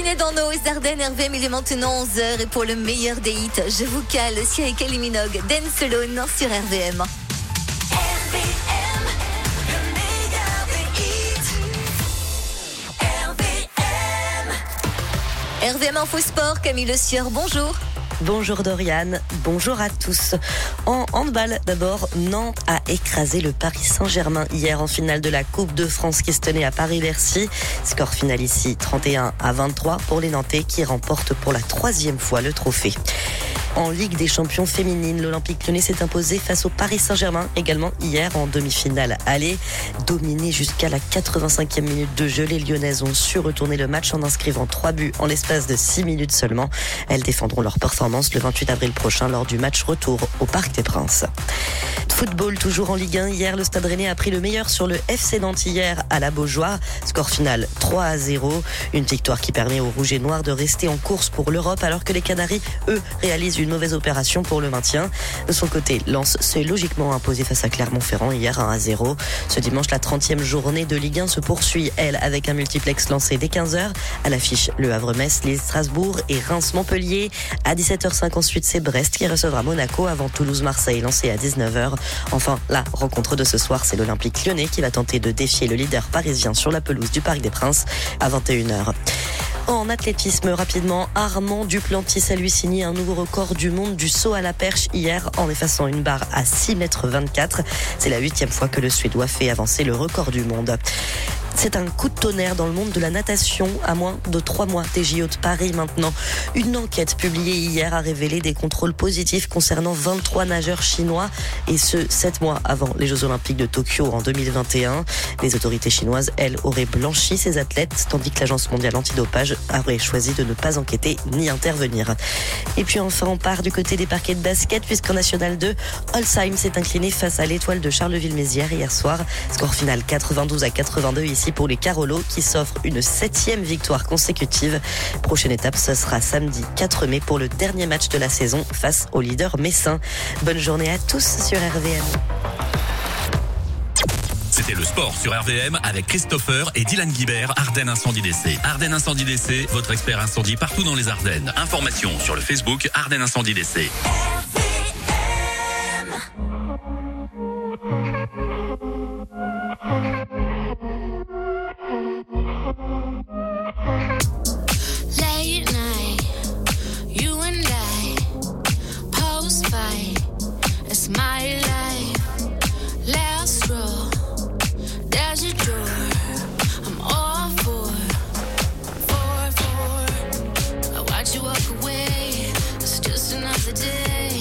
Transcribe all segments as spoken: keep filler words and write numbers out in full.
matinée dans nos Ardennes, R V M, il est maintenant onze heures et pour le meilleur des hits, je vous cale Sia et Kylie Minogue, Dance Alone sur R V M. R V M, le meilleur des hits. R V M. R V M Info Sport, Camille Le Sieur, bonjour. Bonjour Dorian, bonjour à tous. En handball, d'abord, Nantes a écrasé le Paris Saint-Germain hier en finale de la Coupe de France qui se tenait à Paris-Bercy. Score final ici trente et un à vingt-trois pour les Nantais qui remportent pour la troisième fois le trophée. En Ligue des champions féminines, l'Olympique Lyonnais s'est imposé face au Paris Saint-Germain, également hier en demi-finale aller. Dominé jusqu'à la quatre-vingt-cinquième minute de jeu, les Lyonnaises ont su retourner le match en inscrivant trois buts en l'espace de six minutes seulement. Elles défendront leur performance le vingt-huit avril prochain lors du match retour au Parc des Princes. Football, toujours en Ligue un. Hier, le Stade Rennais a pris le meilleur sur le F C Nantes hier à la Beaujoire. Score final trois à zéro. Une victoire qui permet aux Rouges et Noirs de rester en course pour l'Europe alors que les Canaries, eux, réalisent une mauvaise opération pour le maintien. De son côté, Lens s'est logiquement imposé face à Clermont-Ferrand hier un à zéro. Ce dimanche, la trentième journée de Ligue un se poursuit, elle, avec un multiplex lancé dès quinze heures. À l'affiche, Le Havre-Metz, Lille Strasbourg et Reims-Montpellier. À dix-sept heures cinq ensuite, c'est Brest qui recevra Monaco avant Toulouse-Marseille lancé à dix-neuf heures. Enfin, la rencontre de ce soir, c'est l'Olympique Lyonnais qui va tenter de défier le leader parisien sur la pelouse du Parc des Princes à vingt et une heures. En athlétisme, rapidement, Armand Duplantis a lui signé un nouveau record du monde du saut à la perche hier en effaçant une barre à six mètres vingt-quatre. C'est la huitième fois que le Suédois fait avancer le record du monde. C'est un coup de tonnerre dans le monde de la natation à moins de trois mois des J O de Paris maintenant. Une enquête publiée hier a révélé des contrôles positifs concernant vingt-trois nageurs chinois et ce, sept mois avant les Jeux Olympiques de Tokyo en deux mille vingt et un. Les autorités chinoises, elles, auraient blanchi ces athlètes tandis que l'Agence mondiale antidopage aurait choisi de ne pas enquêter ni intervenir. Et puis enfin, on part du côté des parquets de basket puisqu'en National deux, Holsheim s'est incliné face à l'Étoile de Charleville-Mézières hier soir. Score final quatre-vingt-douze à quatre-vingt-deux ici pour les Carolos qui s'offrent une septième victoire consécutive. Prochaine étape, ce sera samedi quatre mai pour le dernier match de la saison face au leader messin. Bonne journée à tous sur R V M. C'était le sport sur R V M avec Christopher et Dylan Guibert, Ardennes Incendie D C. Ardennes Incendie D C, votre expert incendie partout dans les Ardennes. Informations sur le Facebook Ardennes Incendie D C. Late night, you and I, post fight, it's my life. Last row, there's a door, I'm all for, for, for. I watch you walk away, it's just another day.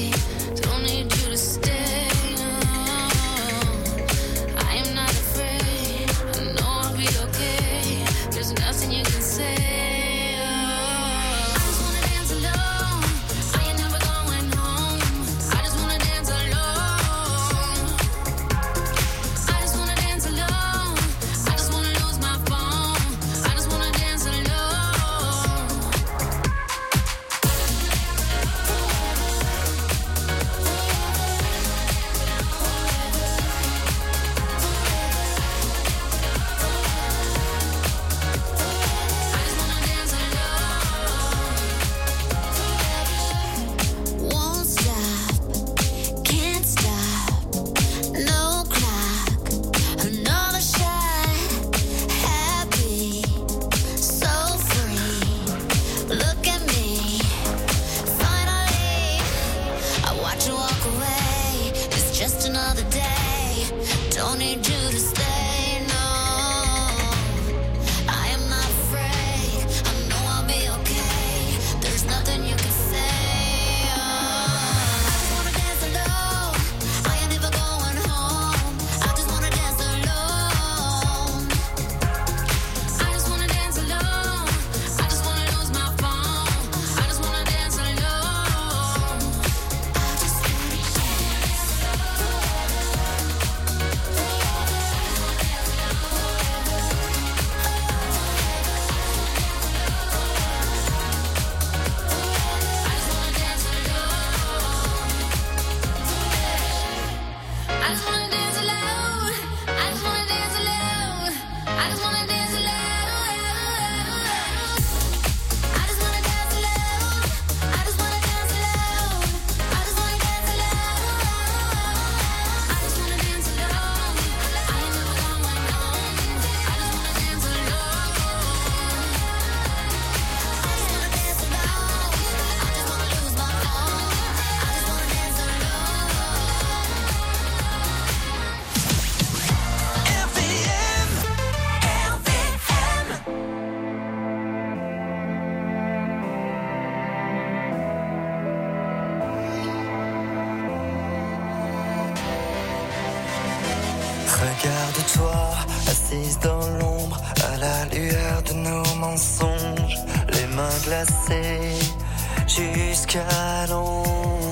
assise dans l'ombre, à la lueur de nos mensonges, les mains glacées jusqu'à l'ombre.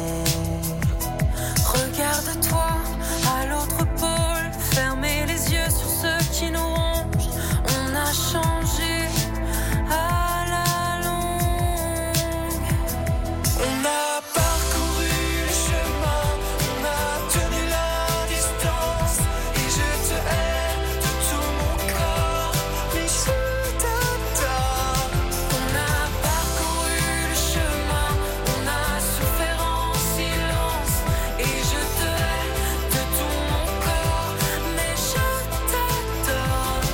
Regarde-toi à l'autre pôle, fermez les yeux sur ceux qui nous rongent. On a changé à la longue. On a parcouru le chemin, on a tenu la distance, et je te hais de tout mon corps, mais je t'adore. On a parcouru le chemin, on a souffert en silence, et je te hais de tout mon corps, mais je t'adore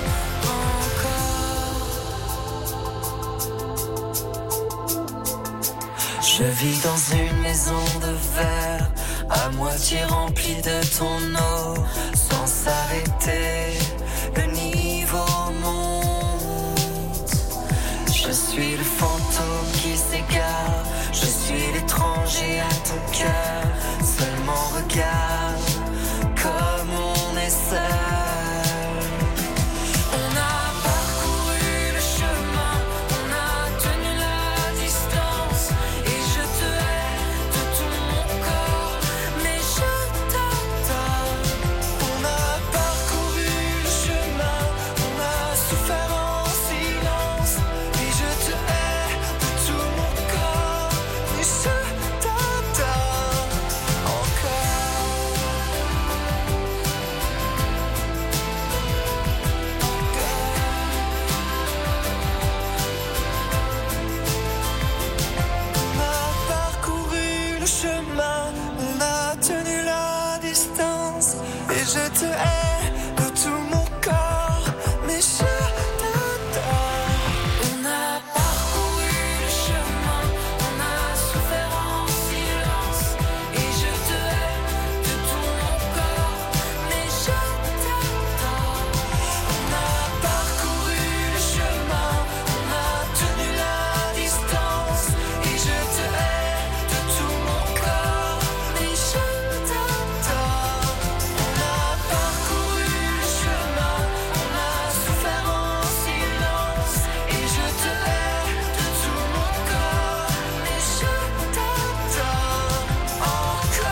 encore. Je vis dans une maison de verre, à moitié remplie de ton eau, sans s'arrêter, le niveau monte. Je suis le fantôme qui s'égare, je suis l'étranger à ton cœur, seulement regarde comme on est seul. On a parcouru le chemin, on a tenu la distance, et je te hais de tout mon corps, mais je t'adore. On a parcouru le chemin, on a souffert en silence, et je te hais de tout mon corps, mais je t'adore encore. On a parcouru le chemin, on a tenu la distance, et je te hais de tout mon corps, mais je t'adore. On a parcouru le chemin, on a souffert en silence, et je te hais de tout mon corps, mais je t'adore. On a parcouru le chemin, on a tenu la distance, et je te hais de tout mon corps, mais je t'adore. On a parcouru le chemin, on a souffert en silence, et je te hais de tout mon corps, mais je t'adore encore,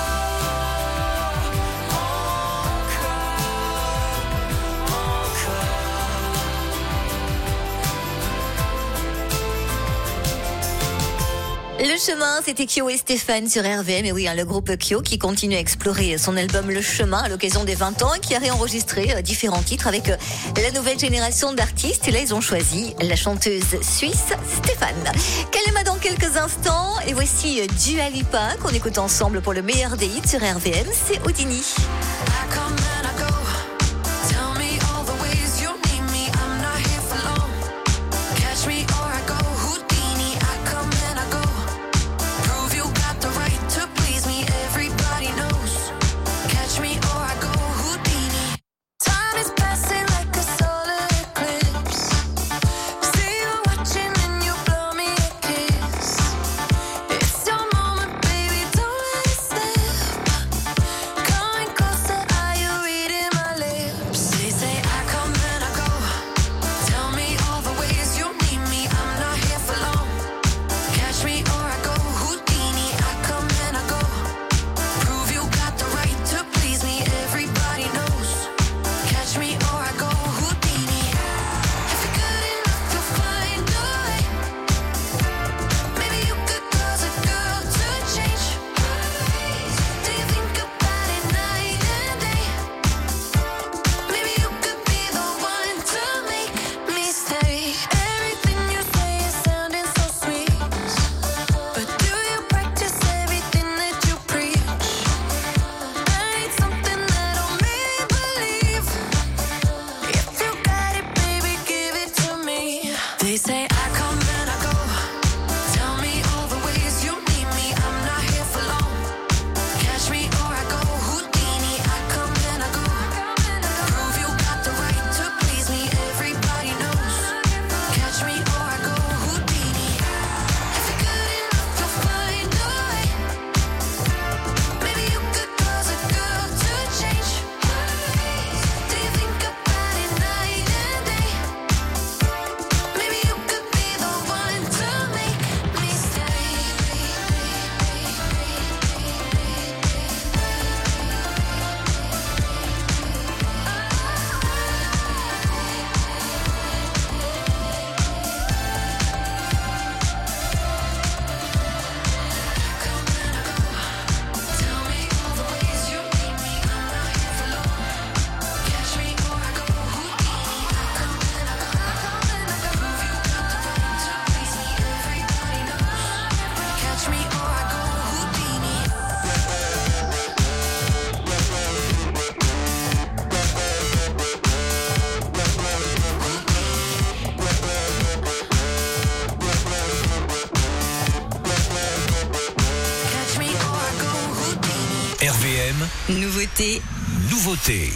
Le chemin, c'était Kyo et Stéphane sur R V M. Et oui, hein, le groupe Kyo qui continue à explorer son album Le Chemin à l'occasion des vingt ans et qui a réenregistré euh, différents titres avec euh, la nouvelle génération d'artistes. Et là, ils ont choisi la chanteuse suisse Stéphane. Kalema dans quelques instants. Et voici euh, Dua Lipa qu'on écoute ensemble pour le meilleur des hits sur R V M. C'est Houdini. I come and I go. Tell me all the ways you need me. I'm not here for long. Catch me or I go Houdini. I come and I go. Prove you got the right to please me. Everybody knows. Catch me or I go Houdini. Time is passing like a solar eclipse. See you watching and you blow me a kiss. It's your moment, baby. Don't let it slip. Coming closer, are you M, Nouveauté. nouveauté.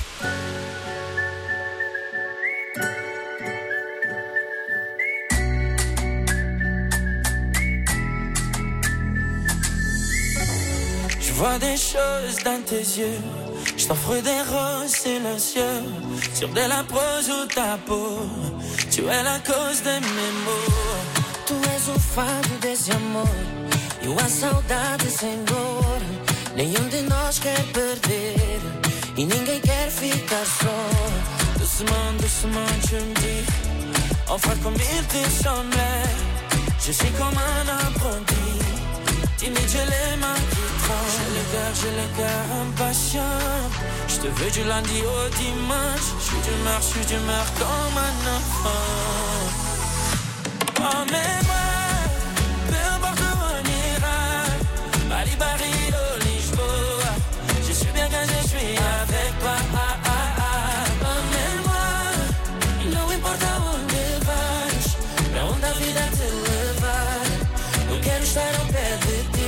Je vois des choses dans tes yeux. Je t'offre des roses silencieux sur de la prose ou ta peau. Tu es la cause de mes maux. Tu és o fado desse amor e a saudade sem dor. Nenhum de nós quer perder e ninguém quer ficar só. Doucement, doucement, tu me dis enfin comme il te semblait. Je suis comme un apprenti, timide, j'ai les mains qui tremblent. J'ai le cœur, j'ai le cœur impatient. Je te veux du lundi au dimanche. Je suis d'humeur, je suis d'humeur comme un enfant. Emmène-moi, peu importe où on ira. Bali, Barilo, Lisboa. Je suis bien quand je suis avec toi. Ah, ah, ah. Emmène-moi, não importa onde vais, pra onde a vida te levar. Eu quero estar ao pé de ti.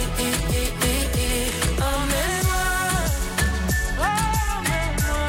Emmène-moi, emmène-moi,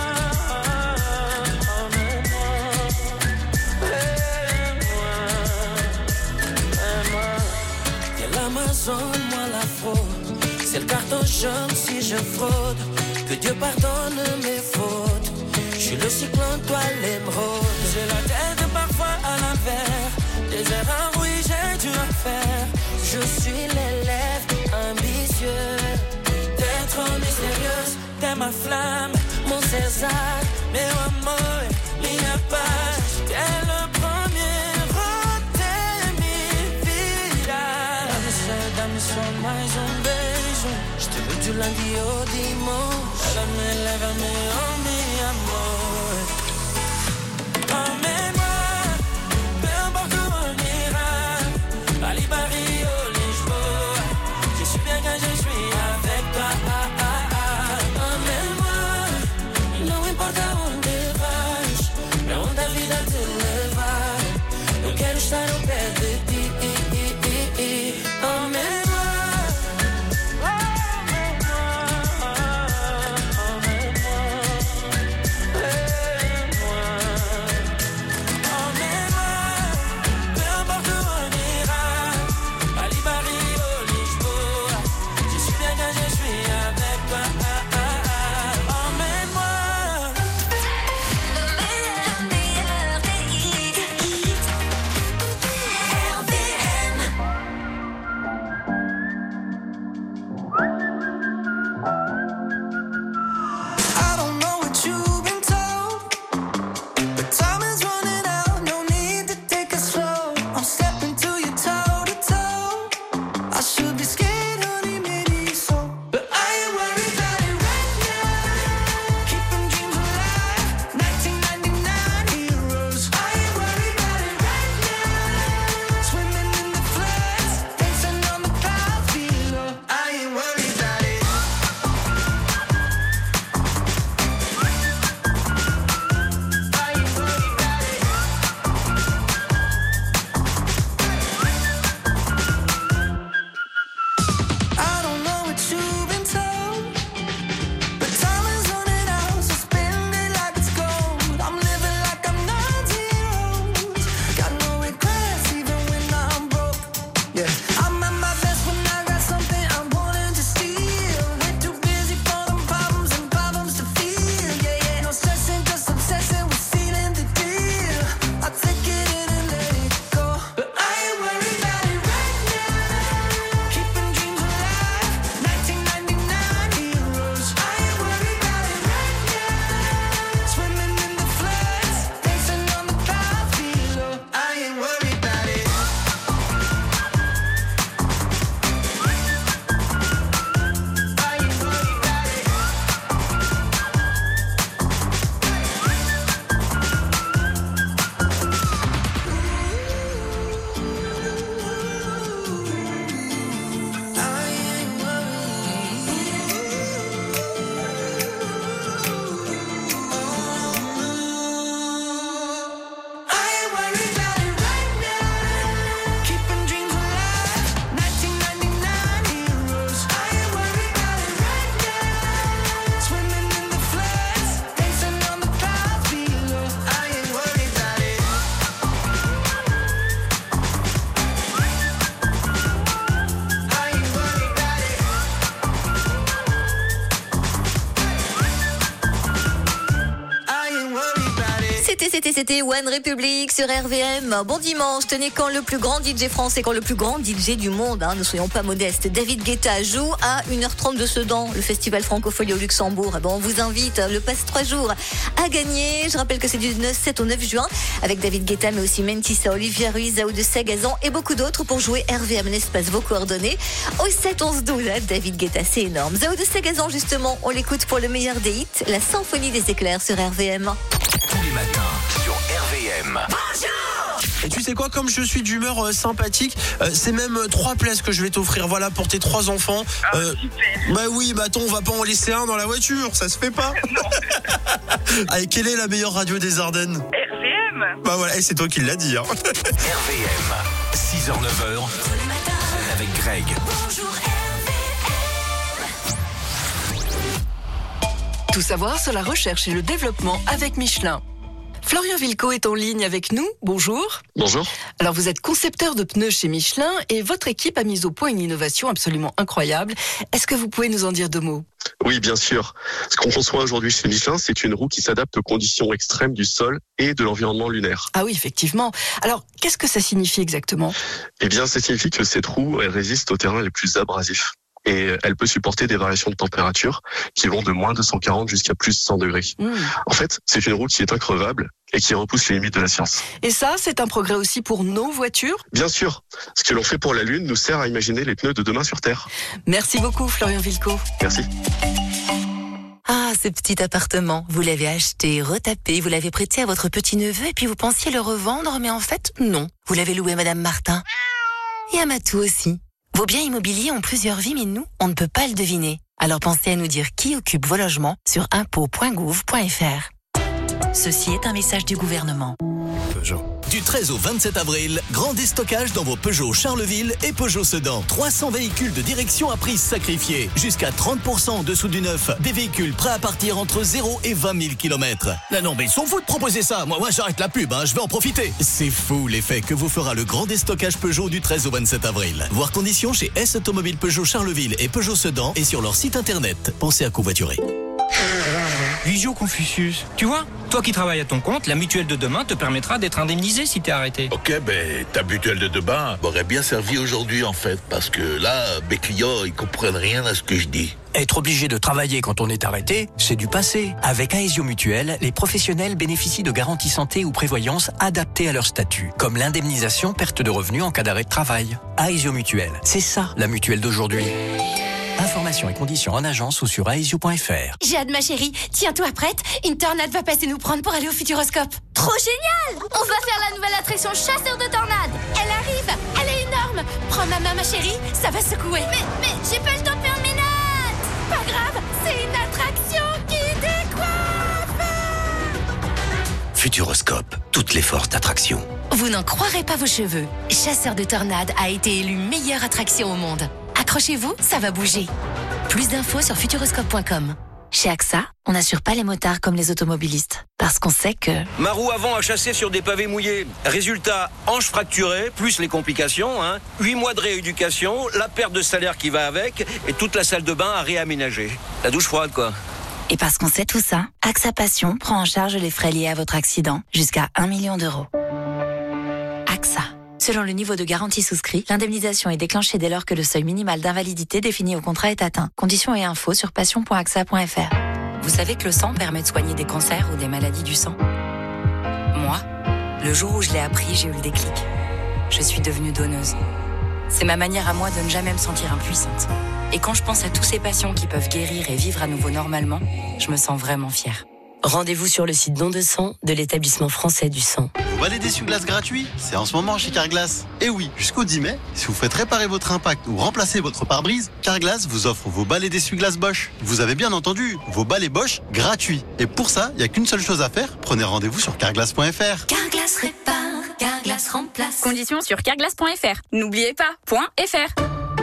emmène-moi. T'es l'Amazone, moi la fraude. C'est le carton jaune si je fraude. Que Dieu pardonne mes fautes. Je suis le cyclone, toi l'émeraude. J'ai la tête parfois à l'envers. Des erreurs, oui, j'ai dû en faire. Je suis l'élève ambitieux. T'es trop mystérieuse, t'es ma flamme, mon César, meu amor, minha paz. T'es le premier rôle de minha vida. Dá-me só, dá-me só mais um beijo. Je te veux du lundi au dimanche. Lève-me, lève-me, oh mi amor. Emmène-moi, peu importe où on ira. Bali, Barrio, Lisboa. Je suis bien quand je suis avec toi. Ah, ah, ah. Emmène-moi, não importa onde vais, pra onde a vida te levar. Eu quero estar ao pé de ti. Emmène-moi. Emmène-moi, emmène-moi, c'était, c'était, c'était One Republic sur R V M. Bon dimanche, tenez, quand le plus grand D J français, quand le plus grand D J du monde, hein, ne soyons pas modestes, David Guetta joue à une heure trente de Sedan, le festival Francophonie au Luxembourg. Bon, on vous invite, le passe trois jours à gagner. Je rappelle que c'est du sept au neuf juin avec David Guetta, mais aussi Mentissa, Olivia Ruiz, Zao de Sagazan et beaucoup d'autres pour jouer R V M en espace vos coordonnées au sept onze douze. David Guetta, c'est énorme. Zao de Sagazan, justement, on l'écoute pour le meilleur des hits, la symphonie des éclairs sur R V M. Tous les matins sur R V M. Et tu sais quoi, comme je suis d'humeur euh, sympathique, euh, c'est même euh, trois places que je vais t'offrir, voilà, pour tes trois enfants. Ah, Euh, super. bah oui, bah attends, on va pas en laisser un dans la voiture, ça se fait pas. Allez, quelle est la meilleure radio des Ardennes? R V M. Bah voilà, et c'est toi qui l'as dit, hein. R V M, six heures neuf heures, avec Greg. Tout savoir sur la recherche et le développement avec Michelin. Florian Vilco est en ligne avec nous. Bonjour. Bonjour. Alors vous êtes concepteur de pneus chez Michelin et votre équipe a mis au point une innovation absolument incroyable. Est-ce que vous pouvez nous en dire deux mots ? Oui, bien sûr. Ce qu'on conçoit aujourd'hui chez Michelin, c'est une roue qui s'adapte aux conditions extrêmes du sol et de l'environnement lunaire. Ah oui, effectivement. Alors, qu'est-ce que ça signifie exactement ? Eh bien, ça signifie que cette roue, elle résiste aux terrains les plus abrasifs. Et elle peut supporter des variations de température qui vont de moins deux cent quarante jusqu'à plus cent degrés. Mmh. En fait, c'est une roue qui est increvable et qui repousse les limites de la science. Et ça, c'est un progrès aussi pour nos voitures ? Bien sûr, ce que l'on fait pour la Lune nous sert à imaginer les pneus de demain sur Terre. Merci beaucoup, Florian Vilco. Merci. Ah, ce petit appartement, vous l'avez acheté, retapé, vous l'avez prêté à votre petit-neveu et puis vous pensiez le revendre, mais en fait, non. Vous l'avez loué à Madame Martin. Et à Matou aussi. Vos biens immobiliers ont plusieurs vies, mais nous, on ne peut pas le deviner. Alors pensez à nous dire qui occupe vos logements sur impôts point gouv point f r. Ceci est un message du gouvernement. Peugeot. Du treize au vingt-sept avril, grand déstockage dans vos Peugeot Charleville et Peugeot Sedan. trois cents véhicules de direction à prix sacrifié. Jusqu'à trente pour cent en dessous du neuf. Des véhicules prêts à partir entre zéro et vingt mille kilomètres. Là non, mais ils sont fous de proposer ça. Moi, moi j'arrête la pub, hein, je vais en profiter. C'est fou l'effet que vous fera le grand déstockage Peugeot du treize au vingt-sept avril. Voir conditions chez S Automobile Peugeot Charleville et Peugeot Sedan et sur leur site internet. Pensez à covoiturer. Visio Confucius. Tu vois, toi qui travailles à ton compte, la mutuelle de demain te permettra d'être indemnisé si t'es arrêté. Ok, ben ta mutuelle de demain m'aurait bien servi aujourd'hui en fait, parce que là, mes clients, ils comprennent rien à ce que je dis. Être obligé de travailler quand on est arrêté, c'est du passé. Avec Aesio Mutuelle, les professionnels bénéficient de garanties santé ou prévoyance adaptées à leur statut, comme l'indemnisation perte de revenus en cas d'arrêt de travail. Aesio Mutuelle, c'est ça la mutuelle d'aujourd'hui. Informations et conditions en agence ou sur aesio point f r. J'ai hâte, ma chérie. Tiens-toi prête. Une tornade va passer nous prendre pour aller au Futuroscope. Trop génial! On va faire la nouvelle attraction Chasseur de tornades. Elle arrive. Elle est énorme. Prends ma main, ma chérie. Ça va secouer. Mais, mais, j'ai pas le temps de faire mes notes. Pas grave. C'est une attraction qui décoiffe. Futuroscope, toutes les forces d'attraction. Vous n'en croirez pas vos cheveux. Chasseur de tornades a été élu meilleure attraction au monde. Accrochez-vous, ça va bouger. Plus d'infos sur futuroscope point com. Chez A X A, on n'assure pas les motards comme les automobilistes. Parce qu'on sait que... Ma roue avant a chassé sur des pavés mouillés. Résultat, hanche fracturée, plus les complications. Hein. huit mois de rééducation, la perte de salaire qui va avec, et toute la salle de bain à réaménager. La douche froide, quoi. Et parce qu'on sait tout ça, A X A Passion prend en charge les frais liés à votre accident, jusqu'à un million d'euros. A X A. Selon le niveau de garantie souscrit, l'indemnisation est déclenchée dès lors que le seuil minimal d'invalidité défini au contrat est atteint. Conditions et infos sur passion point a x a point f r. Vous savez que le sang permet de soigner des cancers ou des maladies du sang ? Moi, le jour où je l'ai appris, j'ai eu le déclic. Je suis devenue donneuse. C'est ma manière à moi de ne jamais me sentir impuissante. Et quand je pense à tous ces patients qui peuvent guérir et vivre à nouveau normalement, je me sens vraiment fière. Rendez-vous sur le site don de sang de l'établissement français du sang. Vous balai d'essuie-glace gratuit, c'est en ce moment chez Carglass. Et oui, jusqu'au dix mai, si vous faites réparer votre impact ou remplacer votre pare-brise, Carglass vous offre vos balais d'essuie-glace Bosch. Vous avez bien entendu, vos balais Bosch gratuits. Et pour ça, il n'y a qu'une seule chose à faire, prenez rendez-vous sur carglass point f r. Carglass répare, Carglass remplace. Conditions sur carglass point f r. N'oubliez pas, .fr.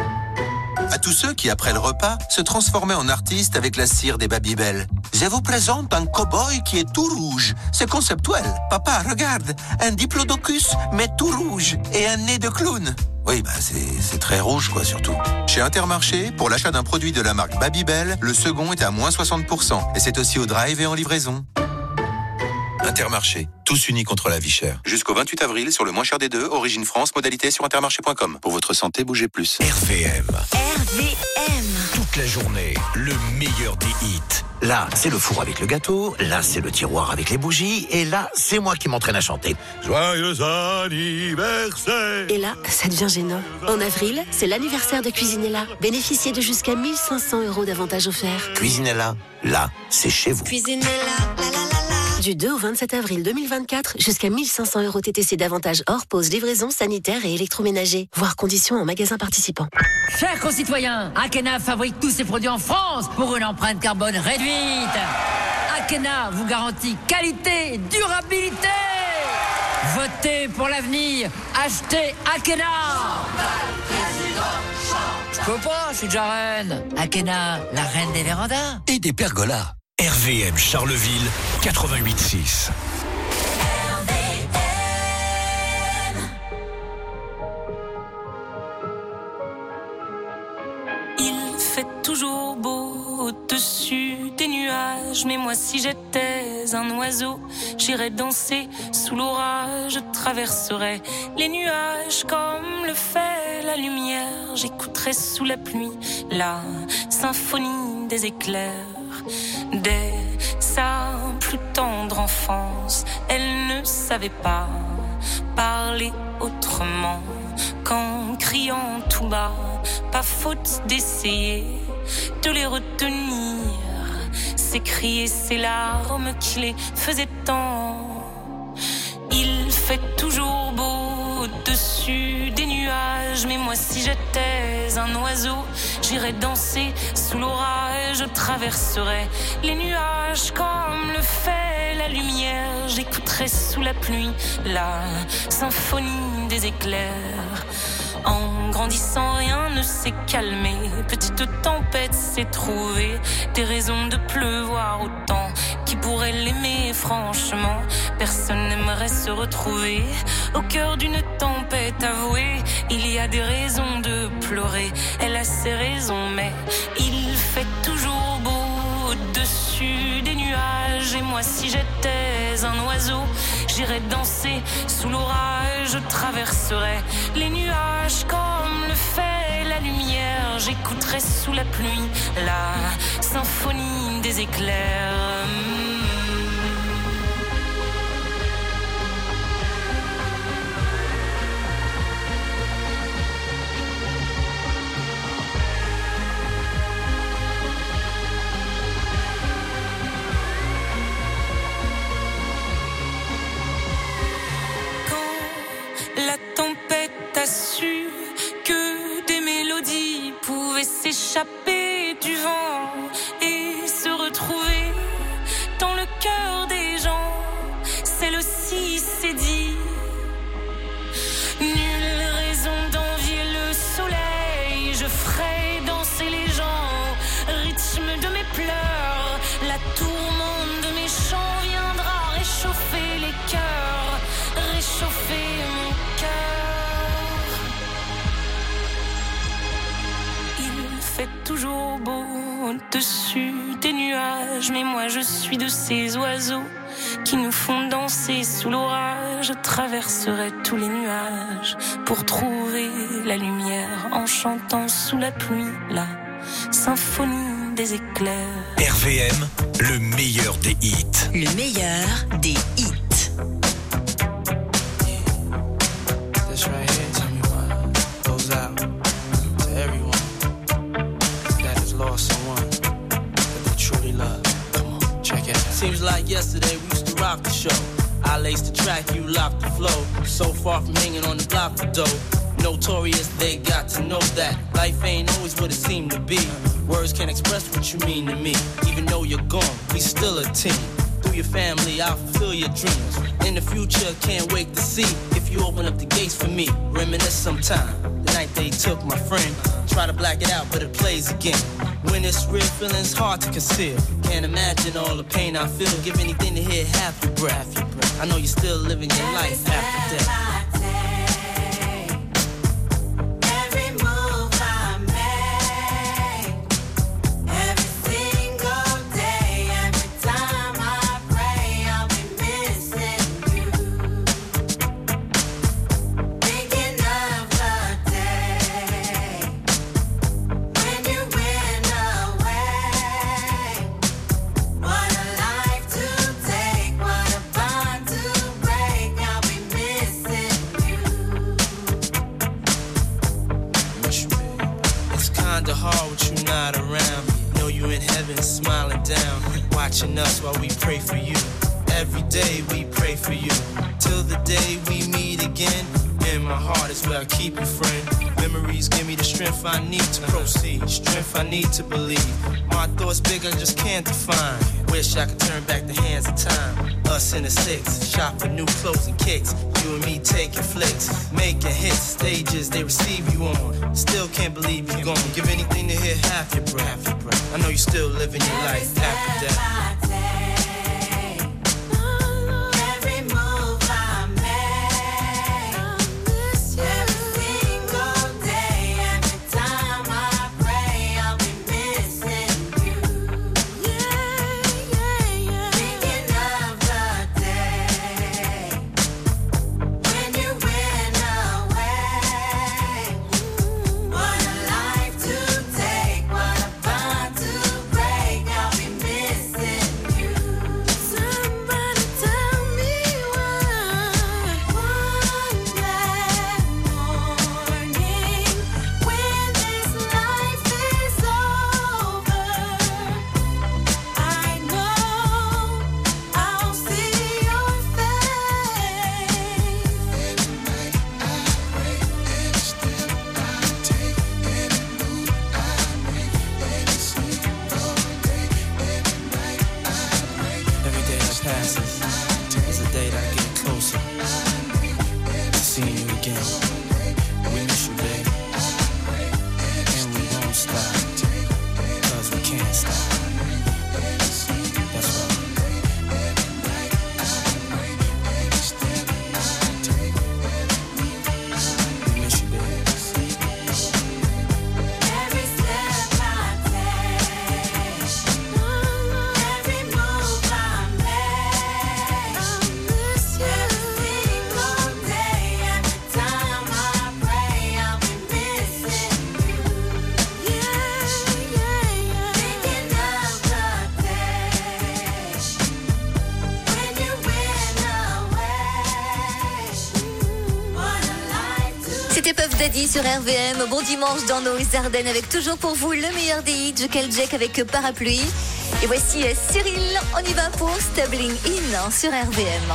À tous ceux qui, après le repas, se transformaient en artistes avec la cire des Babybel. Je vous présente un cow-boy qui est tout rouge. C'est conceptuel. Papa, regarde, un diplodocus, mais tout rouge, et un nez de clown. Oui, bah c'est, c'est très rouge, quoi, surtout. Chez Intermarché, pour l'achat d'un produit de la marque Babybel, le second est à moins soixante pour cent. Et c'est aussi au drive et en livraison. Intermarché, tous unis contre la vie chère. Jusqu'au vingt-huit avril sur le moins cher des deux, Origine France, modalité sur intermarché point com. Pour votre santé, bougez plus. R V M. R V M. Toute la journée, le meilleur des hits. Là, c'est le four avec le gâteau, là, c'est le tiroir avec les bougies, et là, c'est moi qui m'entraîne à chanter. Joyeux anniversaire! Et là, ça devient gênant. En avril, c'est l'anniversaire de Cuisinella. Bénéficiez de jusqu'à mille cinq cents euros d'avantages offerts. Cuisinella, là, c'est chez vous. Cuisinella, la la la la. Du deux au vingt-sept avril deux mille vingt-quatre, jusqu'à mille cinq cents euros T T C d'avantages hors pause, livraison, sanitaire et électroménager. Voir conditions en magasin participant. Chers concitoyens, Akena fabrique tous ses produits en France pour une empreinte carbone réduite. Akena vous garantit qualité et durabilité. Votez pour l'avenir. Achetez Akena. Je peux pas, je suis déjà reine. Akena, la reine des vérandas. Et des pergolas. R V M Charleville, quatre-vingt-huit six. Il fait toujours beau au-dessus des nuages, mais moi si j'étais un oiseau, j'irais danser sous l'orage, je traverserais les nuages comme le fait la lumière, j'écouterais sous la pluie la symphonie des éclairs. Dès sa plus tendre enfance, elle ne savait pas parler autrement qu'en criant tout bas. Pas faute d'essayer de les retenir, ces cris et ces larmes qui les faisaient tant. Il fait toujours beau au-dessus des nuages, mais moi si j'étais un oiseau, j'irais danser sous l'orage, je traverserais les nuages comme le fait la lumière, j'écouterais sous la pluie la symphonie des éclairs. En grandissant, rien ne s'est calmé. Petite tempête s'est trouvée des raisons de pleuvoir autant. Qui pourrait l'aimer, franchement? Personne n'aimerait se retrouver au cœur d'une tempête avouée. Il y a des raisons de pleurer, elle a ses raisons, mais il fait toujours beau au-dessus des nuages. Et moi, si j'étais un oiseau, j'irais danser sous l'orage, je traverserais les nuages comme le fait la lumière, j'écouterais sous la pluie la symphonie des éclairs. La tempête a su que des mélodies pouvaient s'échapper du vent et se retrouver dans le cœur des gens. C'est aussi, c'est dit. Nulle raison d'envier le soleil. Je ferai danser les gens au rythme de mes pleurs. La tourmente de mes chants viendra réchauffer les cœurs, réchauffer mon cœur. Il fait toujours beau au-dessus des nuages, mais moi je suis de ces oiseaux qui nous font danser sous l'orage. Je traverserai tous les nuages pour trouver la lumière en chantant sous la pluie la symphonie des éclairs. R V M, le meilleur des hits. Le meilleur des hits. This right here, tell me what goes out to everyone that has lost someone that they truly love. Come on, check it out. Seems like yesterday we used to rock the show. I laced the track, you locked the flow. So far from hanging on the block for dough. Notorious, they got to know that life ain't always what it seemed to be. Words can't express what you mean to me. Even though you're gone, we still a team. Through your family, I'll fulfill your dreams. In the future, can't wait to see if you open up the gates for me. Reminisce sometime, the night they took my friend. Try to black it out, but it plays again. When it's real, feeling's hard to conceal. Can't imagine all the pain I feel. Give anything to hear half your breath. I know you're still living your life after death. Every single day, every time I pray, I'll be missing. watching us while we pray for you. Every day we pray for you. Till the day we meet again. In my heart is where I keep you, friend. Memories give me the strength I need to proceed. Strength I need to believe. My thoughts big, I just can't define. Wish I could turn back the hands of time. Us in the six, shop for new clothes and kicks. You and me taking flicks, making hits. Stages they receive you on. Still can't believe you're gone. Give anything to hear half your breath. I know you still living your life after death. Daddy sur R V M, bon dimanche dans nos Ardennes avec toujours pour vous le meilleur des hits, Jokel Jack avec Parapluie. Et voici Cyril, on y va pour Stumbling In sur R V M.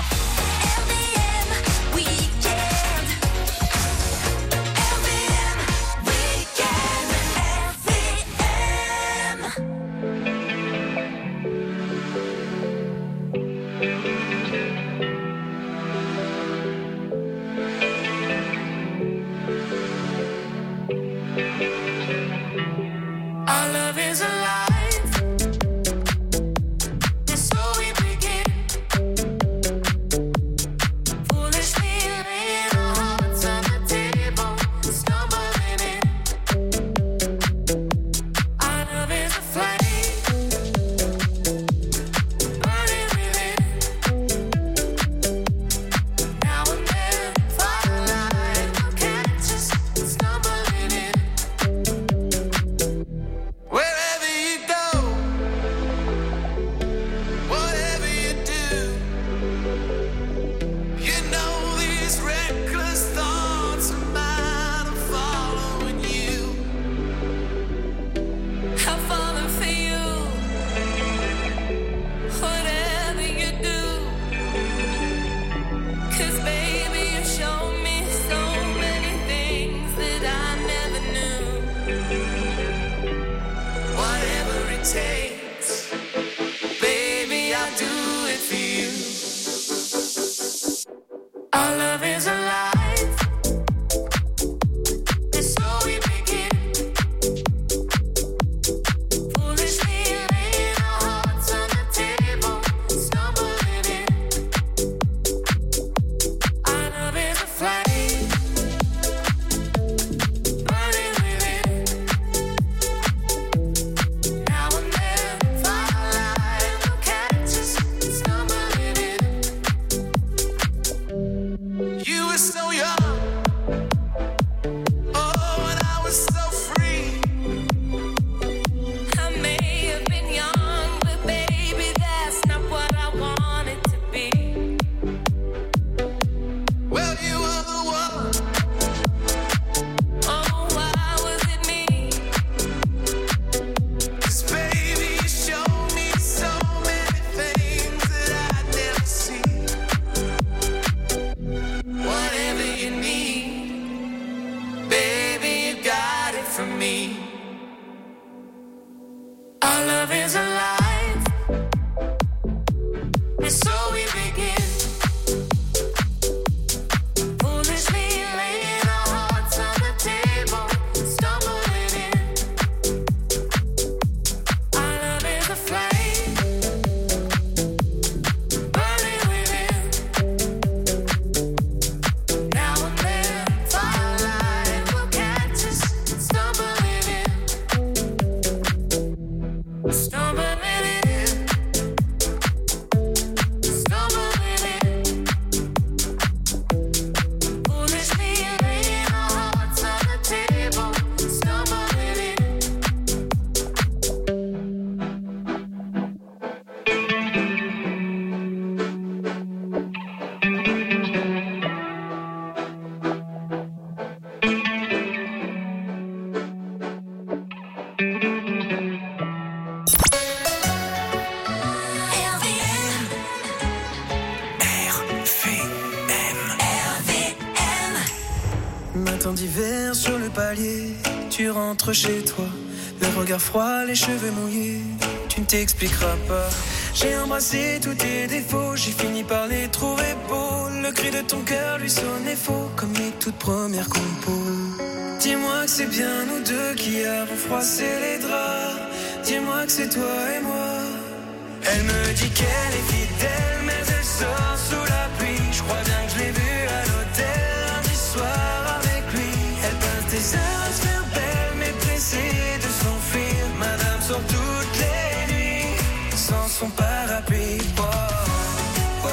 matin d'hiver sur le palier, tu rentres chez toi, le regard froid, les cheveux mouillés, tu ne t'expliqueras pas. J'ai embrassé tous tes défauts, j'ai fini par les trouver beaux. Le cri de ton cœur lui sonnait faux, comme les toutes premières compos. Dis-moi que c'est bien nous deux qui avons froissé les draps. Dis-moi que c'est toi et moi. Elle me dit qu'elle est fidèle, mais elle sort sous la pluie. Je crois bien que je l'ai vue à l'hôtel lundi soir avec lui. Elle passe des heures à se faire belle, mais pressée de s'enfuir. Madame sort toutes les nuits sans son parapluie. Oh, oh, oh,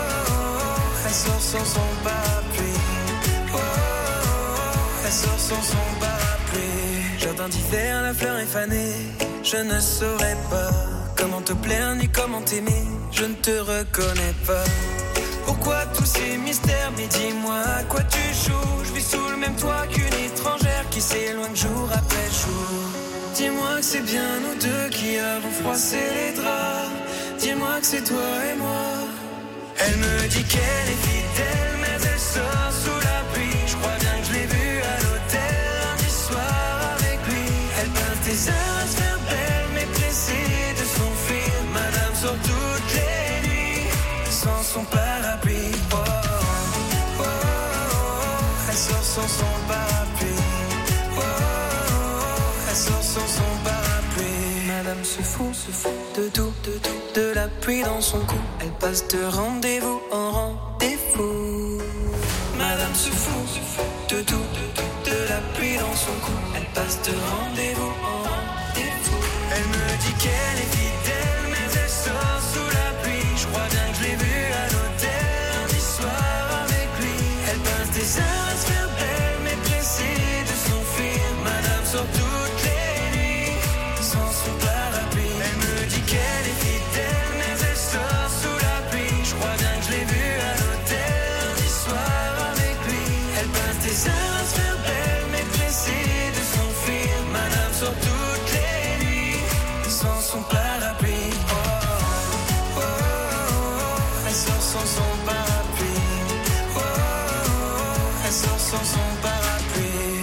oh. Elle sort sans son parapluie. Oh, oh, oh. Elle sort sans son parapluie. Jardin d'hiver, la fleur est fanée. Je ne saurais pas comment te plaire ni comment t'aimer. Je ne te reconnais pas. Pourquoi tous ces mystères? Mais dis-moi à quoi tu joues. Je vis sous le même toit qu'une étrangère qui s'éloigne jour après jour. Dis-moi que c'est bien nous deux qui avons froissé les draps. Dis-moi que c'est toi et moi. Elle me dit qu'elle est fidèle, mais elle sort sous la pluie. Je crois bien que je l'ai vue à l'hôtel lundi soir avec lui. Elle passe des heures à se faire belle, mais pressée de s'enfuir. Madame sort toutes les nuits sans son parapluie. Oh, oh, oh, oh. Elle sort sans son parapluie. Oh, oh, oh. Elle sort sans son parapluie. Madame se fout, se fout de tout, de tout, de la pluie dans son cou. Elle passe de rendez-vous en rendez-vous. Madame se fout, se fout de tout, de tout, de la pluie dans son cou. Elle passe de rendez-vous en rendez-vous. Elle me dit qu'elle est fidèle, mais elle sort sous la pluie. Je crois bien que je l'ai vue à l'hôtel lundi soir avec lui. Elle passe des heures à se faire belle, mais pressée de s'enfuir. Madame sort toutes les nuits sans son parapluie. Elle me dit qu'elle est fidèle, mais elle sort sous la pluie. Je crois bien que je l'ai vue à l'hôtel lundi soir avec lui. Elle passe des heures à se faire belle, mais pressée de s'enfuir. Madame sort toutes les nuits sans son parapluie. Oh, oh, oh, oh. Elle sort sans son parapluie. Oh, oh, oh. Elle sort sans son parapluie.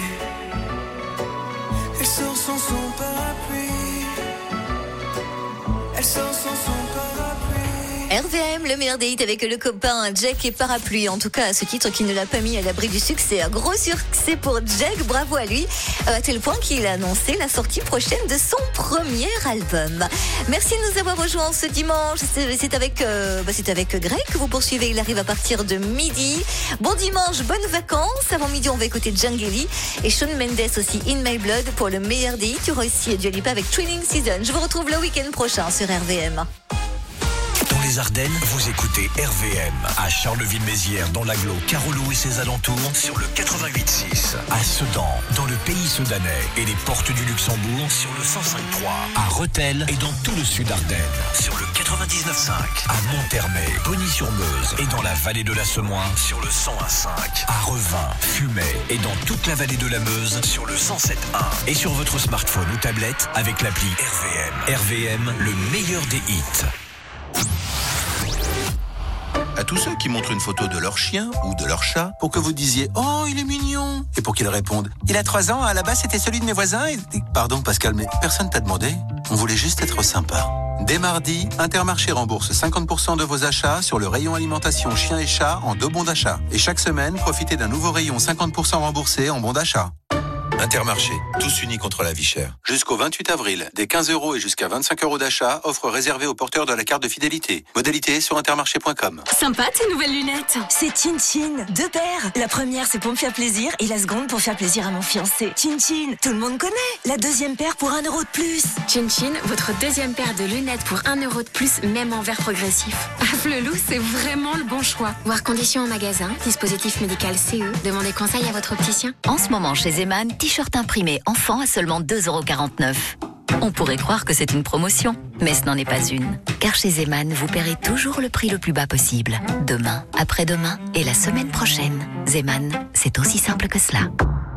Elle sort sans son parapluie. Elle sort sans son parapluie. R V M, le meilleur des hits avec le copain Jack et Parapluie. En tout cas, ce titre qui ne l'a pas mis à l'abri du succès. Un gros succès pour Jack, bravo à lui. À tel point qu'il a annoncé la sortie prochaine de son premier album. Merci de nous avoir rejoints ce dimanche. C'est, c'est avec, euh, bah c'est avec Greg que vous poursuivez. Il arrive à partir de midi. Bon dimanche, bonnes vacances. Avant midi, on va écouter Djangeli et Shawn Mendes aussi, In My Blood pour le meilleur des hits. Il y aura aussi Dua Lipa avec Training Season. Je vous retrouve le week-end prochain sur R V M. Dans les Ardennes, vous écoutez R V M. À Charleville-Mézières, dans l'agglo Carolo et ses alentours, sur le quatre-vingt-huit six. À Sedan, dans le pays sedanais et les portes du Luxembourg, sur le cent cinq trois. À Rethel et dans tout le sud Ardennes, sur le quatre-vingt-dix-neuf cinq. À Monthermé, Bonny-sur-Meuse et dans la vallée de la Semois, sur le cent un cinq. À Revin, Fumay et dans toute la vallée de la Meuse, sur le cent sept un. Et sur votre smartphone ou tablette, avec l'appli R V M. R V M, le meilleur des hits. À tous ceux qui montrent une photo de leur chien ou de leur chat pour que vous disiez « Oh, il est mignon !» et pour qu'ils répondent « Il a trois ans, à la base c'était celui de mes voisins et... » Pardon Pascal, mais personne t'a demandé. On voulait juste être sympa. Dès mardi, Intermarché rembourse cinquante pour cent de vos achats sur le rayon alimentation chien et chat en deux bons d'achat. Et chaque semaine, profitez d'un nouveau rayon cinquante pour cent remboursé en bons d'achat. Intermarché, tous unis contre la vie chère. Jusqu'au vingt-huit avril, des quinze euros et jusqu'à vingt-cinq euros d'achat, offre réservée aux porteurs de la carte de fidélité. Modalité sur intermarché point com. Sympa tes nouvelles lunettes. C'est Chin Chin, deux paires. La première c'est pour me faire plaisir et la seconde pour faire plaisir à mon fiancé. Chin Chin, tout le monde connaît. La deuxième paire pour un euro de plus. Chin Chin, votre deuxième paire de lunettes pour un euro de plus, même en verre progressif. À Flelou, c'est vraiment le bon choix. Voir conditions en magasin, dispositif médical C E. Demandez conseil à votre opticien. En ce moment chez Zeman, t-shirt imprimé enfant à seulement deux euros quarante-neuf. On pourrait croire que c'est une promotion, mais ce n'en est pas une. Car chez Zeman, vous paierez toujours le prix le plus bas possible. Demain, après-demain et la semaine prochaine. Zeman, c'est aussi simple que cela.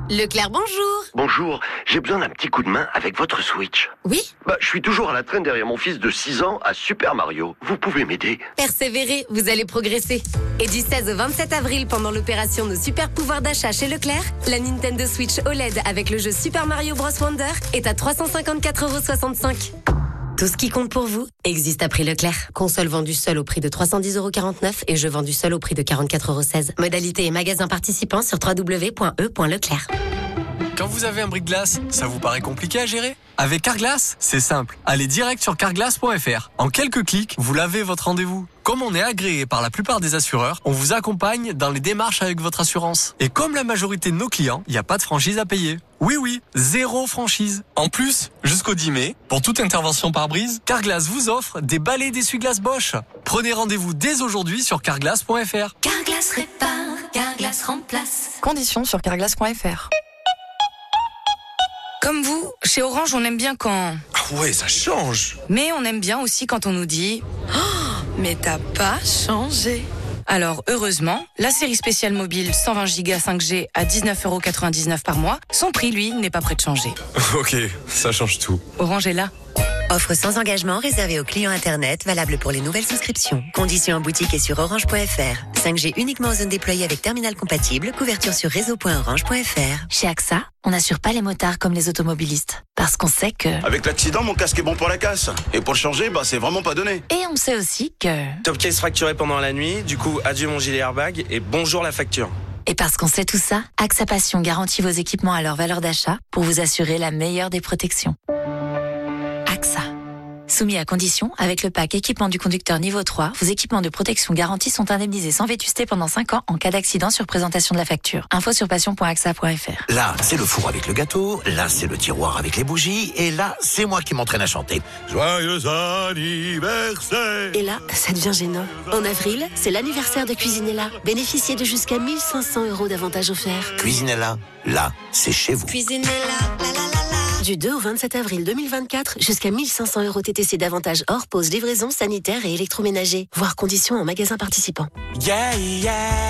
Leclerc, bonjour. Bonjour, j'ai besoin d'un petit coup de main avec votre Switch. Oui? Bah, je suis toujours à la traîne derrière mon fils de six ans à Super Mario. Vous pouvez m'aider? Persévérez, vous allez progresser. Et du seize au vingt-sept avril, pendant l'opération Nos Super Pouvoirs d'achat chez Leclerc, la Nintendo Switch O L E D avec le jeu Super Mario Bros Wonder est à trois cent cinquante-quatre euros soixante-cinq. Tout ce qui compte pour vous existe à prix Leclerc. Console vendue seule au prix de trois cent dix euros quarante-neuf et jeu vendu seul au prix de quarante-quatre euros seize. Modalité et magasin participants sur w w w point e point leclerc. Quand vous avez un bris-de-glace, ça vous paraît compliqué à gérer? Avec Carglass, c'est simple. Allez direct sur carglass point f r. En quelques clics, vous lavez votre rendez-vous. Comme on est agréé par la plupart des assureurs, on vous accompagne dans les démarches avec votre assurance. Et comme la majorité de nos clients, il n'y a pas de franchise à payer. Oui, oui, zéro franchise. En plus, jusqu'au dix mai, pour toute intervention par brise, Carglass vous offre des balais d'essuie-glace Bosch. Prenez rendez-vous dès aujourd'hui sur carglass point f r. Carglass répare, Carglass remplace. Conditions sur carglass point f r. Comme vous, chez Orange, on aime bien quand... Ah ouais, ça change. Mais on aime bien aussi quand on nous dit... Oh, mais t'as pas changé. Alors, heureusement, la série spéciale mobile cent vingt giga cinq G à dix-neuf euros quatre-vingt-dix-neuf par mois, son prix, lui, n'est pas prêt de changer. Ok, ça change tout. Orange est là. Offre sans engagement réservée aux clients Internet, valable pour les nouvelles souscriptions. Conditions en boutique et sur orange point f r. cinq G uniquement aux zones déployées avec terminal compatible. Couverture sur réseau point orange point f r. Chez A X A, on n'assure pas les motards comme les automobilistes. Parce qu'on sait que... Avec l'accident, mon casque est bon pour la casse. Et pour le changer, bah c'est vraiment pas donné. Et on sait aussi que... Top case fracturé pendant la nuit, du coup adieu mon gilet airbag et bonjour la facture. Et parce qu'on sait tout ça, A X A Passion garantit vos équipements à leur valeur d'achat pour vous assurer la meilleure des protections. A X A. Soumis à condition, avec le pack équipement du conducteur niveau trois, vos équipements de protection garantis sont indemnisés sans vétusté pendant cinq ans en cas d'accident sur présentation de la facture. Info sur passion point axa point f r. Là, c'est le four avec le gâteau, là, c'est le tiroir avec les bougies, et là, c'est moi qui m'entraîne à chanter. Joyeux anniversaire. Et là, ça devient gênant. En avril, c'est l'anniversaire de Cuisinella. Bénéficiez de jusqu'à mille cinq cents euros d'avantages offerts. Cuisinella, là, c'est chez vous. Cuisinella, la la la la. Du deux au vingt-sept avril deux mille vingt-quatre, jusqu'à mille cinq cents euros T T C d'avantages hors pause, livraison, sanitaire et électroménager. Voir conditions en magasin participant. Yeah, yeah.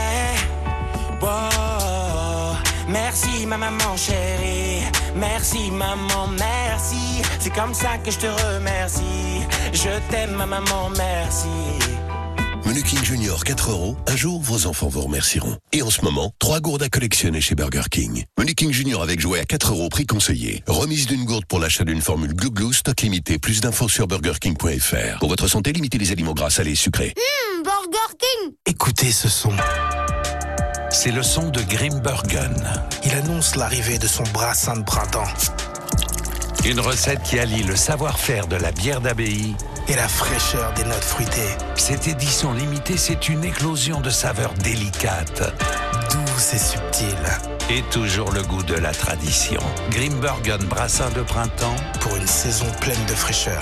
Wow. Merci ma maman chérie. Merci maman, merci. C'est comme ça que je te remercie. Je t'aime ma maman, merci. Menu King Junior quatre euros. Un jour, vos enfants vous remercieront. Et en ce moment, trois gourdes à collectionner chez Burger King. Menu King Junior avec jouet à quatre euros, prix conseillé. Remise d'une gourde pour l'achat d'une formule Glou Glou, stock limité. Plus d'infos sur burger king point f r. Pour votre santé, limitez les aliments gras, salés et sucrés. Mmh, Burger King. Écoutez ce son. C'est le son de Grimbergen. Il annonce l'arrivée de son brassin de printemps. Une recette qui allie le savoir-faire de la bière d'abbaye et la fraîcheur des notes fruitées. Cette édition limitée, c'est une éclosion de saveurs délicates, douces et subtiles. Et toujours le goût de la tradition. Grimbergen brassin de printemps pour une saison pleine de fraîcheur.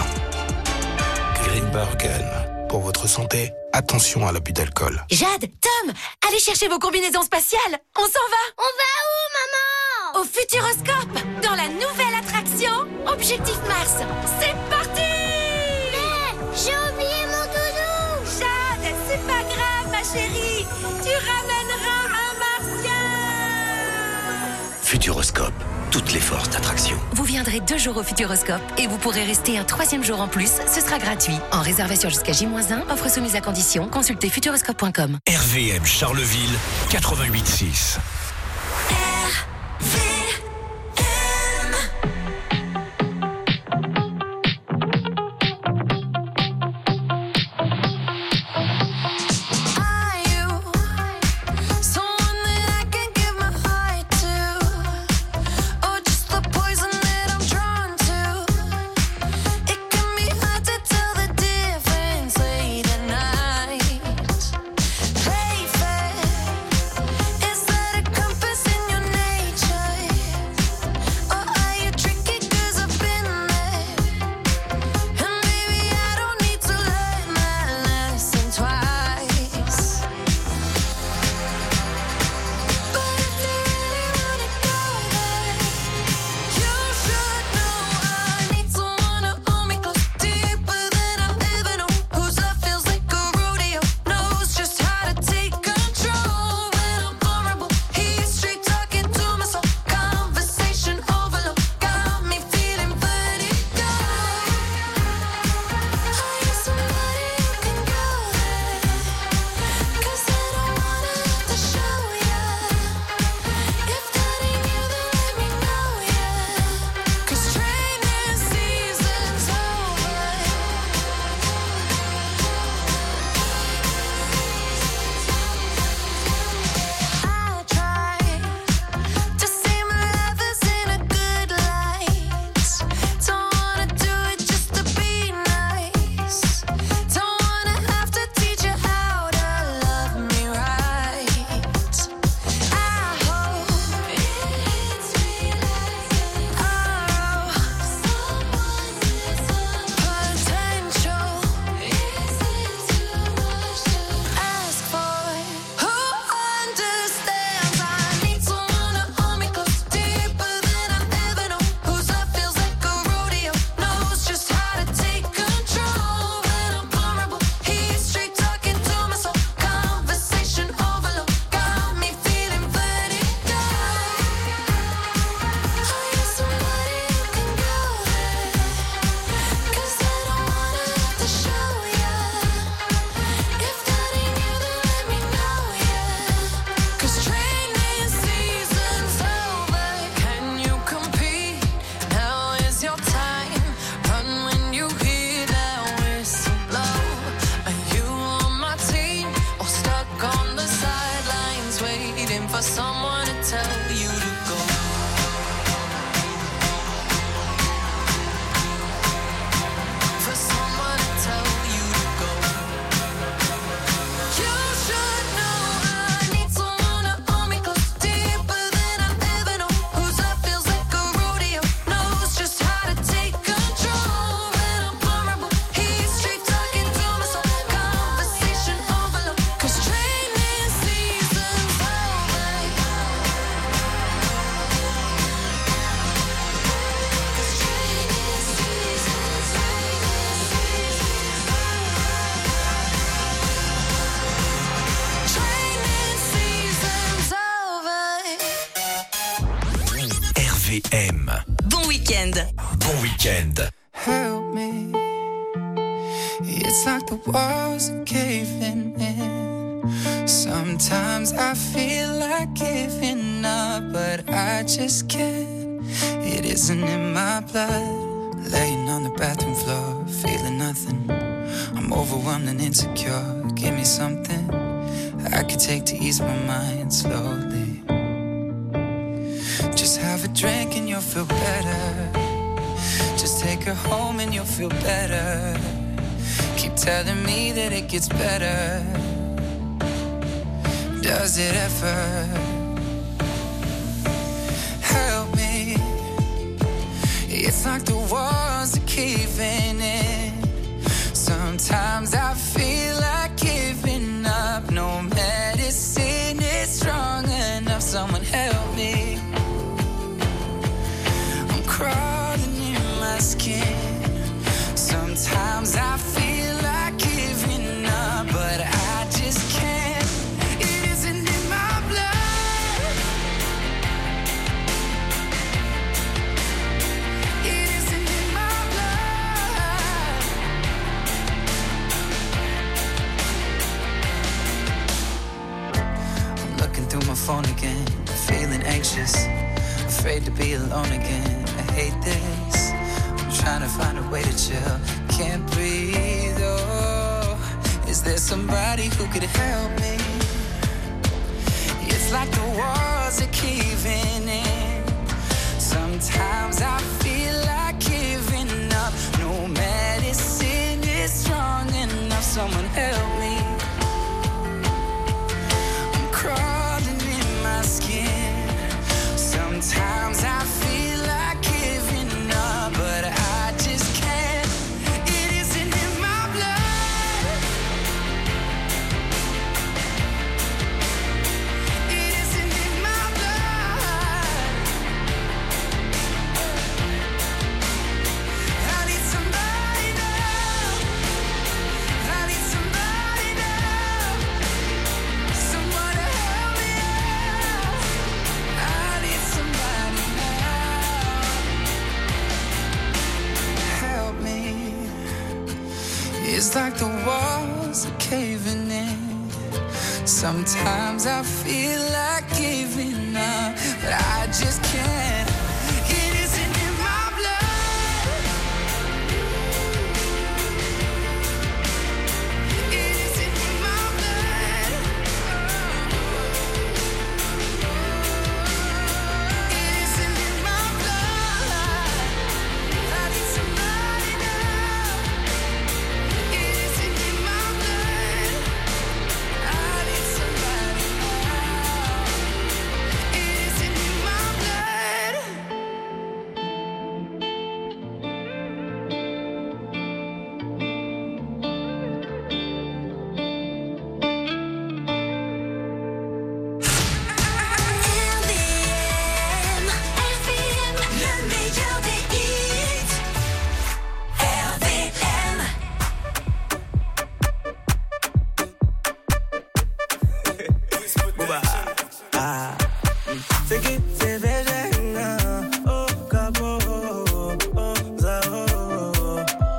Grimbergen. Pour votre santé, attention à l'abus d'alcool. Jade, Tom, allez chercher vos combinaisons spatiales. On s'en va. On va où, maman? Au Futuroscope, dans la nouvelle attraction Objectif Mars. C'est parti. J'ai oublié mon doudou. Jade, c'est pas grave, ma chérie. Tu ramèneras un martien. Futuroscope, toutes les forces d'attraction. Vous viendrez deux jours au Futuroscope et vous pourrez rester un troisième jour en plus. Ce sera gratuit. En réservation jusqu'à J moins un, offre soumise à condition. Consultez futuroscope point com. R V M Charleville quatre-vingt-huit six. Play fair. Is that a compass in your nature? R V M. Bon week-end. Bon week-end. Help me. It's like the walls are caving in. Sometimes I feel like giving up, but I just can't. It isn't in my blood. Laying on the bathroom floor, feeling nothing. I'm overwhelmed and insecure. Give me something I could take to ease my mind slowly. Just have a drink and you'll feel better. Just take her home and you'll feel better. Keep telling me that it gets better. Does it ever? Help me. It's like the walls are caving in. Sometimes I feel like giving up. No medicine is strong enough. Someone help me. I'm crawling in my skin. Sometimes I feel like giving up, but I just can't. It isn't in my blood. It isn't in my blood. I'm looking through my phone again, feeling anxious, afraid to be alone again. I hate this. I'm trying to find a way to chill. Can't breathe, oh. Is there somebody who could help me? It's like the walls are caving in. Sometimes I feel like giving up. No medicine is strong enough. Someone help me. I'm crawling in my skin. Sometimes I feel like giving up, but I just can't. It isn't in my blood. It isn't in my blood. I need somebody now. I need somebody now. Someone to help me out. I need somebody now. Help me. It's like the walls are caving in. Sometimes I feel like giving up, but I just can't. It isn't in my blood. It isn't in my blood. It isn't in my blood. I need somebody now. It isn't in my blood. I need somebody now. It isn't in my blood. R V M, R V M, le meilleur des hits. R V M. Booba. Ah. C'est qui c'est végétarien. Oh, capo. Oh, zao.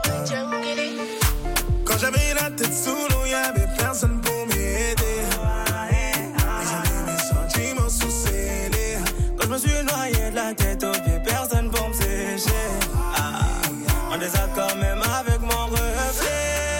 Quand j'avais la tête sous l'eau, y'avait personne pour m'aider. J'avais mes sentiments sous scellés. Quand je me suis noyé de la tête aux pieds, personne pour me sécher. Ah. En désaccord même avec mon reflet.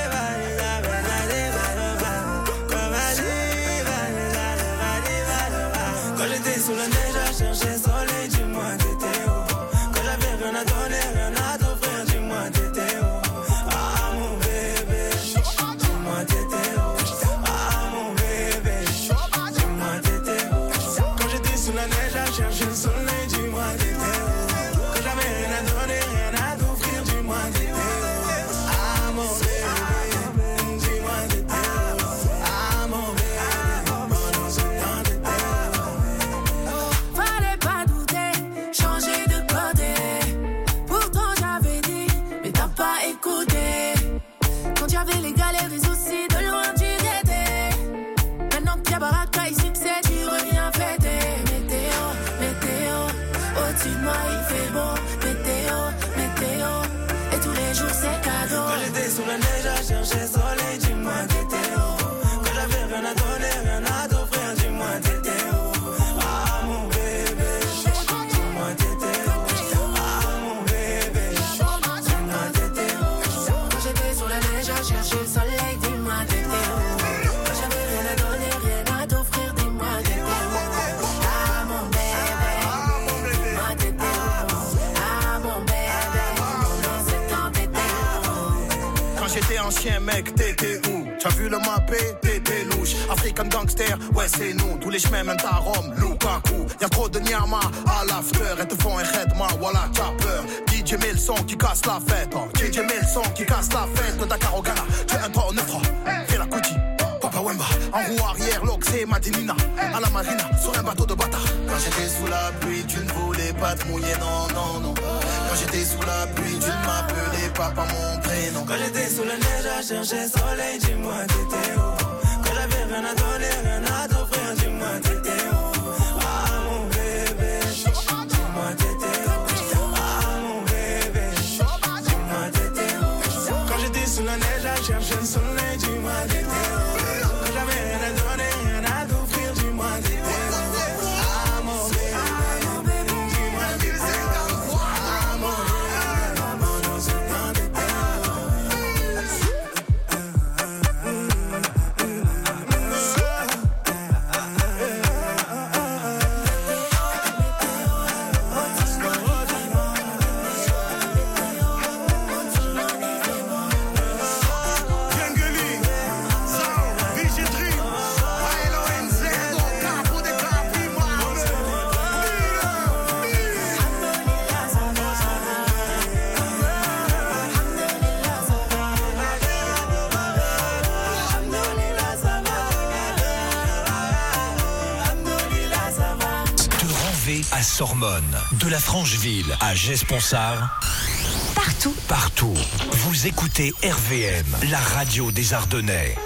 Quand j'étais sous la neige à chercher soleil, dis-moi t'étais où? Quand j'avais rien à donner, rien à t'offrir, dis-moi t'étais où? Ah mon bébé, dis-moi t'étais où? Ah mon bébé, dis-moi t'étais où? Quand j'étais sous la neige à chercher le soleil, dis-moi t'étais où? Quand j'avais rien à donner, rien à t'offrir, dis-moi t'étais où? Ah mon bébé, dis-moi t'étais où? Ah mon bébé, pendant ce temps t'étais où? Fallait pas douter, changer de côté. Pourtant j'avais dit, mais t'as pas écouté. Quand y'avais les galères, les soucis, de loin tu étais. Maintenant que y'a baraka et succès, tu reviens fêter. Météo, météo, au-dessus de moi il fait beau. Météo, météo, et tous les jours c'est cadeau. Quand j'étais sous la neige à chercher soleil, dis-moi t'étais où? Quand j'avais rien à donner, rien à t'offrir, dis-moi t'étais où? Ah mon bébé, dis-moi t'étais où? Ah mon bébé, dis-moi t'étais où? Quand j'étais sur la neige à chercher le soleil, dis-moi t'étais où? Quand j'avais rien à donner, rien à t'offrir, dis-moi t'étais où? Ah mon bébé, dis-moi t'étais où? Ah mon bébé, pendant ce temps t'étais où? Quand j'étais ancien mec, t'étais où? T'as vu le mappé, t'étais louche. African gangster, ouais c'est nous. Tous les chemins mènent à Rome, Lukaku. Y'a trop de nyama à l'after. Et te font un redma, voilà t'as peur. D J met le son qui casse la fête. Oh. D J met le son qui casse la fête. De Dakar au Ghana, tu es un trois neuf trois. Fais la Kuti, Papa Wemba. En roue arrière, l'Oxé, Madinina. À la marina, sur un bateau de bâtard. Quand j'étais sous la pluie, tu ne voulais pas te mouiller, non, non, non. Quand j'étais sous la pluie, tu ne m'appelais pas par mon prénom. Quand j'étais sous la neige à chercher soleil, dis-moi t'étais où? Quand j'avais rien à donner, rien à t'offrir, dis-moi t'étais où? Ah mon bébé, dis-moi t'étais où? Ah mon bébé, dis-moi t'étais où? Quand j'étais sous la neige à chercher le soleil, dis-moi t'étais où? Quand j'avais rien à donner, rien à t'offrir, dis-moi t'étais où? Ah mon bébé, dis-moi t'étais où? Ah mon bébé, pendant ce temps t'étais à Sormonne, de la Francheville à Gesponsard. Partout. Partout. Vous écoutez R V M, la radio des Ardennais.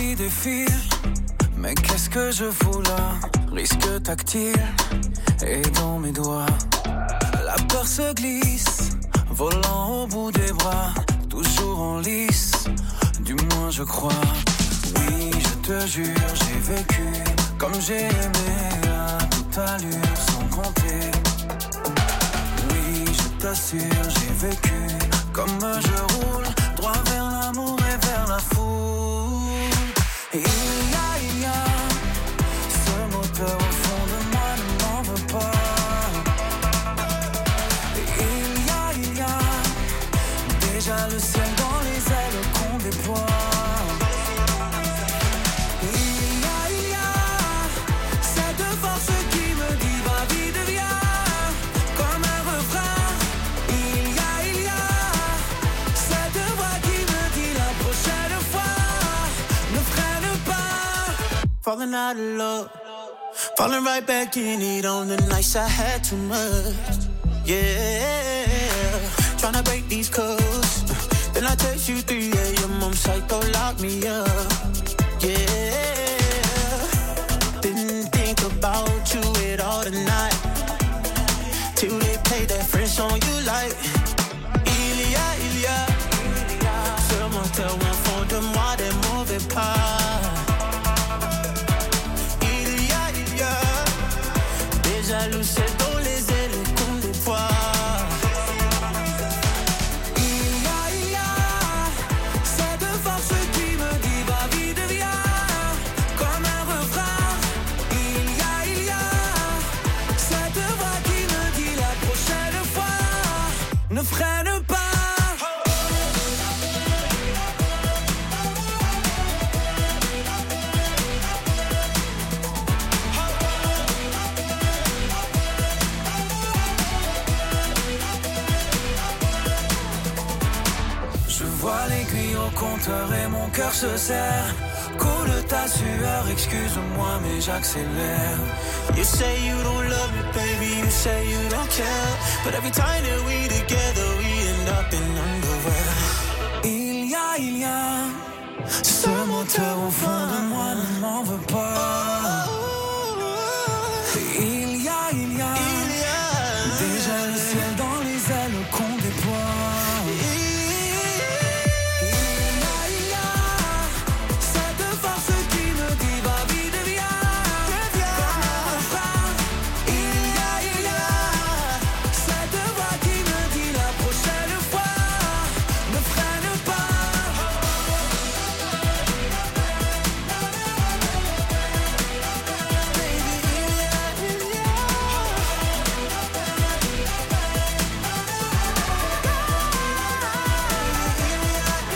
qui défile. Mais qu'est-ce que je fous là? Risque tactile et dans mes doigts. La peur se glisse, volant au bout des bras. Toujours en lice, du moins je crois. Oui, je te jure, j'ai vécu comme j'ai aimé à toute allure sans compter. Oui, je t'assure, j'ai vécu comme je roule droit vers l'amour et vers la foule. Et il y a, il y a ce moteur au fond de moi, ne m'en veux pas. Et il y a, il y a déjà le ciel dans les ailes qu'on déploie. Falling out of love, falling right back in it on the nights I had too much. Yeah, tryna break these codes. Then I text you three a.m. I'm psycho, lock me up. Yeah, didn't think about you at all tonight. Till they play that French song you like. Il y a, il y a ce moteur au fond de moi, des mauvais pas. Jaloux, c'est dans les ailes qu'on déploie. Il y a, il y a cette force qui me dit va vite, viens, comme un refrain. Il y a, il y a cette voix qui me dit la prochaine fois ne freine pas. Compteur et mon cœur se serre. Coule ta sueur, excuse-moi mais j'accélère. You say you don't love me baby, you say you don't care. But every time that we together we end up in underwear. Il y a, il y a ce moteur au fond de moi, ne m'en veux pas.